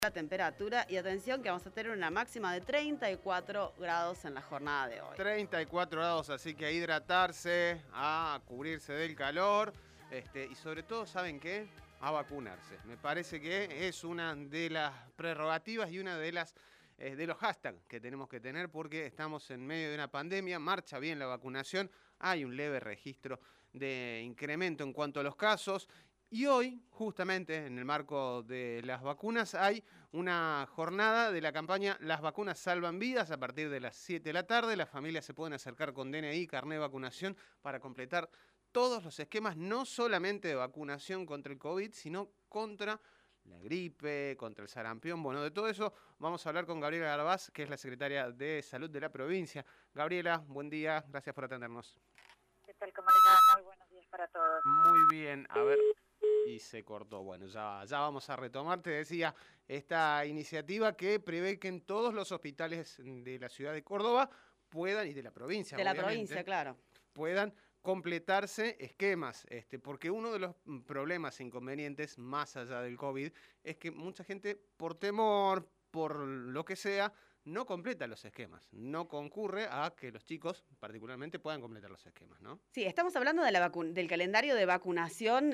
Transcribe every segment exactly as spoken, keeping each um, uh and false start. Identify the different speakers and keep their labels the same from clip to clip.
Speaker 1: La temperatura y atención que vamos a tener una máxima de treinta y cuatro grados en la jornada de hoy.
Speaker 2: treinta y cuatro grados, así que a hidratarse, a cubrirse del calor este, y sobre todo, ¿saben qué? A vacunarse. Me parece que es una de las prerrogativas y una de las eh, de los hashtags que tenemos que tener porque estamos en medio de una pandemia, marcha bien la vacunación, hay un leve registro de incremento en cuanto a los casos. Y hoy, justamente en el marco de las vacunas, hay una jornada de la campaña Las vacunas salvan vidas a partir de las siete de la tarde. Las familias se pueden acercar con D N I, carnet de vacunación, para completar todos los esquemas, no solamente de vacunación contra el COVID, sino contra la gripe, contra el sarampión. Bueno, de todo eso vamos a hablar con Gabriela Garbaz, que es la secretaria de Salud de la provincia. Gabriela, buen día, gracias por atendernos.
Speaker 3: ¿Qué tal? ¿Cómo les va? Muy buenos días para todos.
Speaker 2: Muy bien, a ver... Y se cortó. Bueno, ya, ya vamos a retomar, te decía, esta iniciativa que prevé que en todos los hospitales de la ciudad de Córdoba puedan, y de la provincia,
Speaker 1: De la provincia, claro.
Speaker 2: Puedan completarse esquemas, este, porque uno de los problemas e inconvenientes, más allá del COVID, es que mucha gente, por temor, por lo que sea, no completa los esquemas, no concurre a que los chicos particularmente puedan completar los esquemas, ¿no?
Speaker 1: Sí, estamos hablando de la vacu- del calendario de vacunación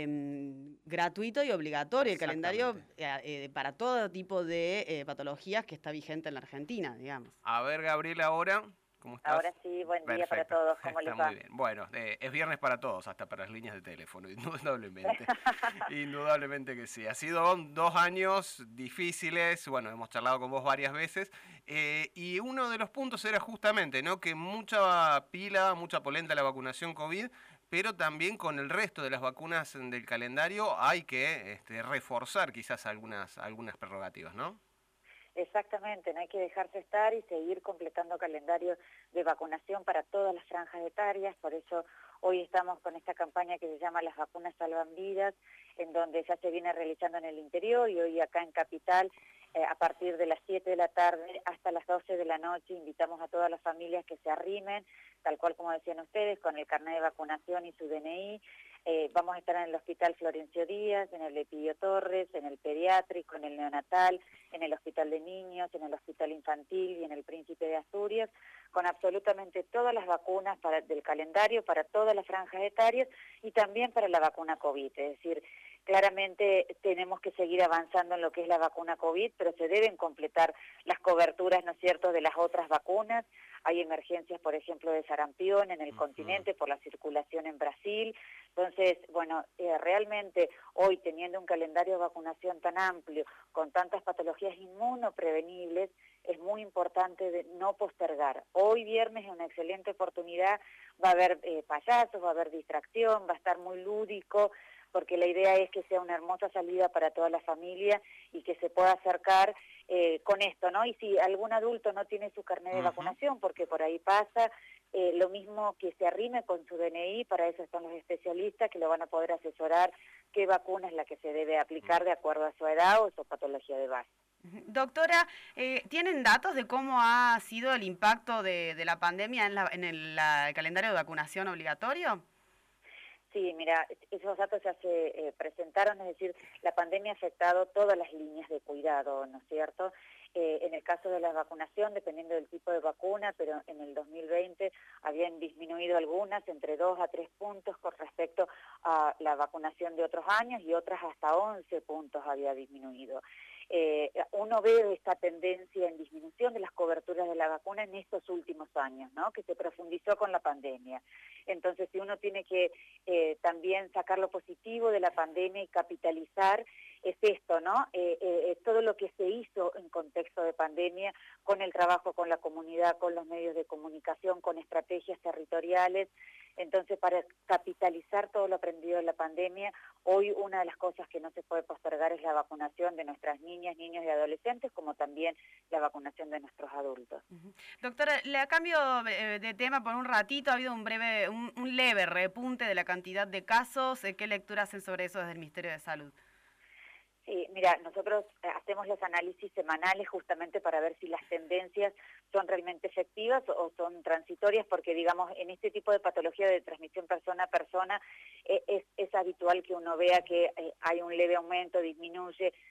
Speaker 1: eh, gratuito y obligatorio, el calendario eh, eh, para todo tipo de eh, patologías que está vigente en la Argentina, digamos.
Speaker 2: A ver, Gabriela, ahora... ¿Cómo estás?
Speaker 3: Ahora sí, buen día
Speaker 2: Perfecto.
Speaker 3: para todos. ¿Cómo
Speaker 2: Está
Speaker 3: les va?
Speaker 2: muy bien. Bueno, eh, es viernes para todos, hasta para las líneas de teléfono, indudablemente. Indudablemente que sí. Ha sido dos años difíciles, bueno, hemos charlado con vos varias veces, eh, y uno de los puntos era justamente, ¿no?, que mucha pila, mucha polenta la vacunación COVID, pero también con el resto de las vacunas del calendario hay que este, reforzar quizás algunas, algunas prerrogativas, ¿no?
Speaker 3: Exactamente, no hay que dejarse estar y seguir completando calendario de vacunación para todas las franjas etarias. Por eso hoy estamos con esta campaña que se llama Las vacunas salvan vidas, en donde ya se viene realizando en el interior y hoy acá en Capital, eh, a partir de las siete de la tarde hasta las doce de la noche, invitamos a todas las familias que se arrimen, tal cual como decían ustedes, con el carnet de vacunación y su D N I. Eh, vamos a estar en el Hospital Florencio Díaz, en el Epídio Torres, en el Pediátrico, en el Neonatal, en el Hospital de Niños, en el Hospital Infantil y en el Príncipe de Asturias, con absolutamente todas las vacunas para, del calendario para todas las franjas etarias y también para la vacuna COVID. Es decir, claramente tenemos que seguir avanzando en lo que es la vacuna COVID, pero se deben completar las coberturas, ¿no es cierto?, de las otras vacunas. Hay emergencias, por ejemplo, de sarampión en el uh-huh. continente por la circulación en Brasil. Entonces, bueno, eh, realmente hoy teniendo un calendario de vacunación tan amplio, con tantas patologías inmunoprevenibles, es muy importante de no postergar. Hoy viernes es una excelente oportunidad, va a haber eh, payasos, va a haber distracción, va a estar muy lúdico, porque la idea es que sea una hermosa salida para toda la familia y que se pueda acercar eh, con esto, ¿no? Y si algún adulto no tiene su carnet de uh-huh. vacunación, porque por ahí pasa, eh, lo mismo que se arrime con su D N I, para eso están los especialistas que lo van a poder asesorar qué vacuna es la que se debe aplicar uh-huh. de acuerdo a su edad o su patología de base.
Speaker 1: Doctora, eh, ¿tienen datos de cómo ha sido el impacto de, de la pandemia en, la, en el la, el calendario de vacunación obligatorio?
Speaker 3: Sí, mira, esos datos ya se eh, presentaron, es decir, la pandemia ha afectado todas las líneas de cuidado, ¿no es cierto? Eh, en el caso de la vacunación, dependiendo del tipo de vacuna, pero en el dos mil veinte habían disminuido algunas entre dos a tres puntos con respecto a la vacunación de otros años y otras hasta once puntos había disminuido. Eh, uno ve esta tendencia en disminución de las coberturas de la vacuna en estos últimos años, ¿no?, que se profundizó con la pandemia. Entonces, si uno tiene que eh, también sacar lo positivo de la pandemia y capitalizar, es esto, ¿no? Eh, eh, todo lo que se hizo en contexto de pandemia, con el trabajo con la comunidad, con los medios de comunicación, con estrategias territoriales. Entonces, para capitalizar todo lo aprendido de la pandemia, hoy una de las cosas que no se puede postergar es la vacunación de nuestras niñas, niños y adolescentes, como también la vacunación de nuestros adultos.
Speaker 1: Uh-huh. Doctora, le cambio de tema por un ratito. Ha habido un breve, un, un leve repunte de la cantidad de casos. ¿Qué lectura hacen sobre eso desde el Ministerio de Salud?
Speaker 3: Sí, mira, nosotros hacemos los análisis semanales justamente para ver si las tendencias son realmente efectivas o son transitorias, porque digamos, en este tipo de patología de transmisión persona a persona eh, es, es habitual que uno vea que eh, hay un leve aumento, disminuye.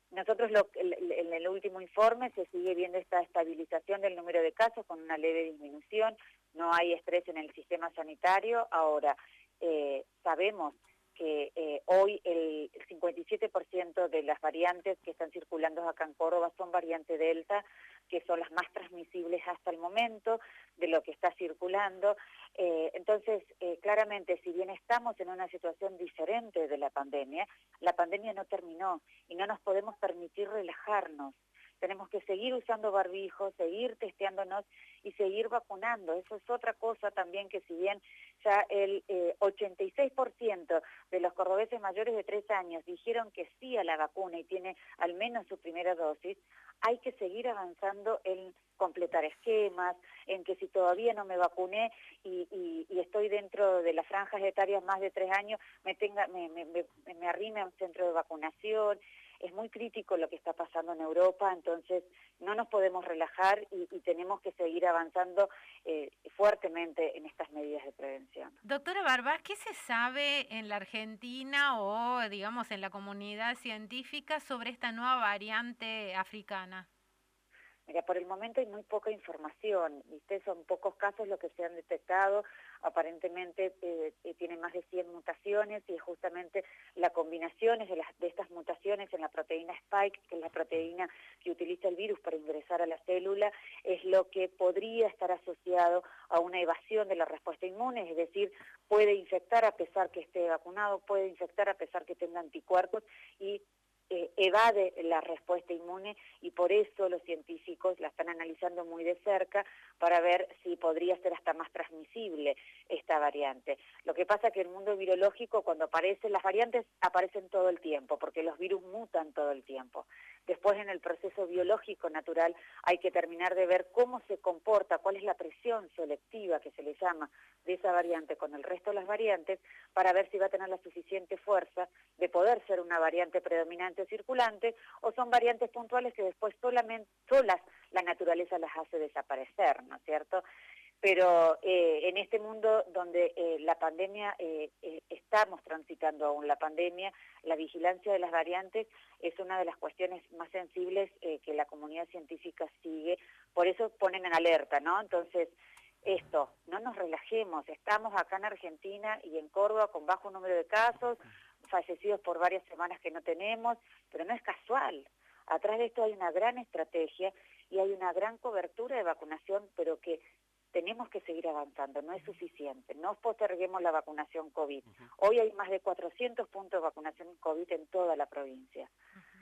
Speaker 3: Nosotros lo, en el último informe se sigue viendo esta estabilización del número de casos con una leve disminución, no hay estrés en el sistema sanitario. Ahora, eh, sabemos que eh, hoy el cincuenta y siete por ciento de las variantes que están circulando acá en Córdoba son variante Delta, que son las más transmisibles hasta el momento de lo que está circulando. Eh, entonces, eh, claramente, si bien estamos en una situación diferente de la pandemia, la pandemia no terminó y no nos podemos permitir relajarnos. Tenemos que seguir usando barbijos, seguir testeándonos y seguir vacunando. Eso es otra cosa también, que si bien ya el eh, ochenta y seis por ciento de los cordobeses mayores de tres años dijeron que sí a la vacuna y tiene al menos su primera dosis, hay que seguir avanzando en completar esquemas, en que si todavía no me vacuné y, y, y estoy dentro de las franjas etarias más de tres años, me, tenga, me, me, me, me arrime a un centro de vacunación. Es muy crítico lo que está pasando en Europa, entonces no nos podemos relajar y, y tenemos que seguir avanzando eh, fuertemente en estas medidas de prevención.
Speaker 4: Doctora Barbar, ¿qué se sabe en la Argentina o, digamos, en la comunidad científica sobre esta nueva variante africana?
Speaker 3: Mira, por el momento hay muy poca información, ¿viste? Son pocos casos los que se han detectado, aparentemente eh, eh, tienen más de cien mutaciones y justamente la combinación de, las, de estas mutaciones en la proteína Spike, que es la proteína que utiliza el virus para ingresar a la célula, es lo que podría estar asociado a una evasión de la respuesta inmune, es decir, puede infectar a pesar que esté vacunado, puede infectar a pesar que tenga anticuerpos y Eh, evade la respuesta inmune, y por eso los científicos la están analizando muy de cerca para ver si podría ser hasta más transmisible esta variante. Lo que pasa es que en el mundo virológico, cuando aparecen las variantes, aparecen todo el tiempo, porque los virus mutan todo el tiempo. Después, en el proceso biológico natural, hay que terminar de ver cómo se comporta, cuál es la presión selectiva, que se le llama, de esa variante con el resto de las variantes, para ver si va a tener la suficiente fuerza de poder ser una variante predominante o circulante, o son variantes puntuales que después solamente, solas la naturaleza las hace desaparecer, ¿no es cierto? Pero eh, en este mundo donde eh, la pandemia, eh, eh, estamos transitando aún la pandemia, la vigilancia de las variantes es una de las cuestiones más sensibles eh, que la comunidad científica sigue, por eso ponen en alerta, ¿no? Entonces, esto, no nos relajemos, estamos acá en Argentina y en Córdoba con bajo número de casos, fallecidos por varias semanas que no tenemos, pero no es casual. Atrás de esto hay una gran estrategia y hay una gran cobertura de vacunación, pero que tenemos que seguir avanzando, no es suficiente, no posterguemos la vacunación COVID. Hoy hay más de cuatrocientos puntos de vacunación COVID en toda la provincia.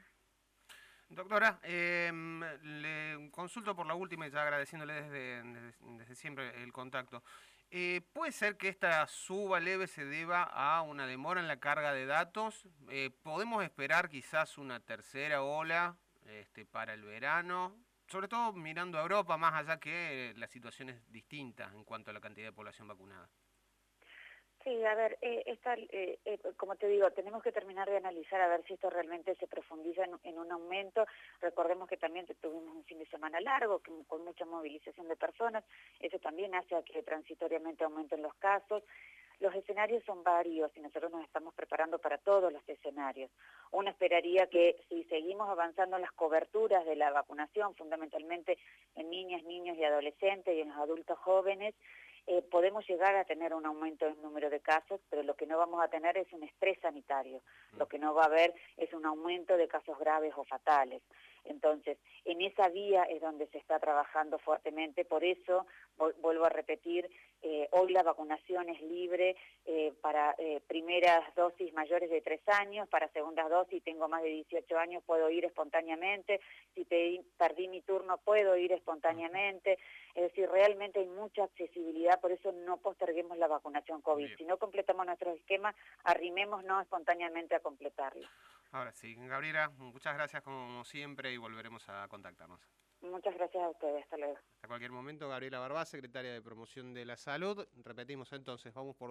Speaker 2: Doctora, eh, le consulto por la última y ya agradeciéndole desde, desde, desde siempre el contacto. Eh, ¿Puede ser que esta suba leve se deba a una demora en la carga de datos? Eh, ¿Podemos esperar quizás una tercera ola este, para el verano? Sobre todo mirando a Europa, más allá que la situación es distinta en cuanto a la cantidad de población vacunada.
Speaker 3: Sí, a ver, eh, esta, eh, eh, como te digo, tenemos que terminar de analizar a ver si esto realmente se profundiza en, en un aumento. Recordemos que también tuvimos un fin de semana largo, que, con mucha movilización de personas, eso también hace a que transitoriamente aumenten los casos. Los escenarios son varios y nosotros nos estamos preparando para todos los escenarios. Uno esperaría que si seguimos avanzando en las coberturas de la vacunación, fundamentalmente en niñas, niños y adolescentes y en los adultos jóvenes, Eh, podemos llegar a tener un aumento en número de casos, pero lo que no vamos a tener es un estrés sanitario. Lo que no va a haber es un aumento de casos graves o fatales. Entonces, en esa vía es donde se está trabajando fuertemente, por eso, vuelvo a repetir, eh, hoy la vacunación es libre eh, para eh, primeras dosis mayores de tres años, para segundas dosis tengo más de dieciocho años, puedo ir espontáneamente, si pedí, perdí mi turno puedo ir espontáneamente, es decir, realmente hay mucha accesibilidad, por eso no posterguemos la vacunación COVID. Bien. Si no completamos nuestro esquema, arrimémonos espontáneamente a completarlo.
Speaker 2: Ahora sí, Gabriela, muchas gracias como siempre y volveremos a contactarnos.
Speaker 3: Muchas gracias a ustedes, hasta luego.
Speaker 2: Hasta cualquier momento, Gabriela Barbar, secretaria de Promoción de la Salud. Repetimos entonces, vamos por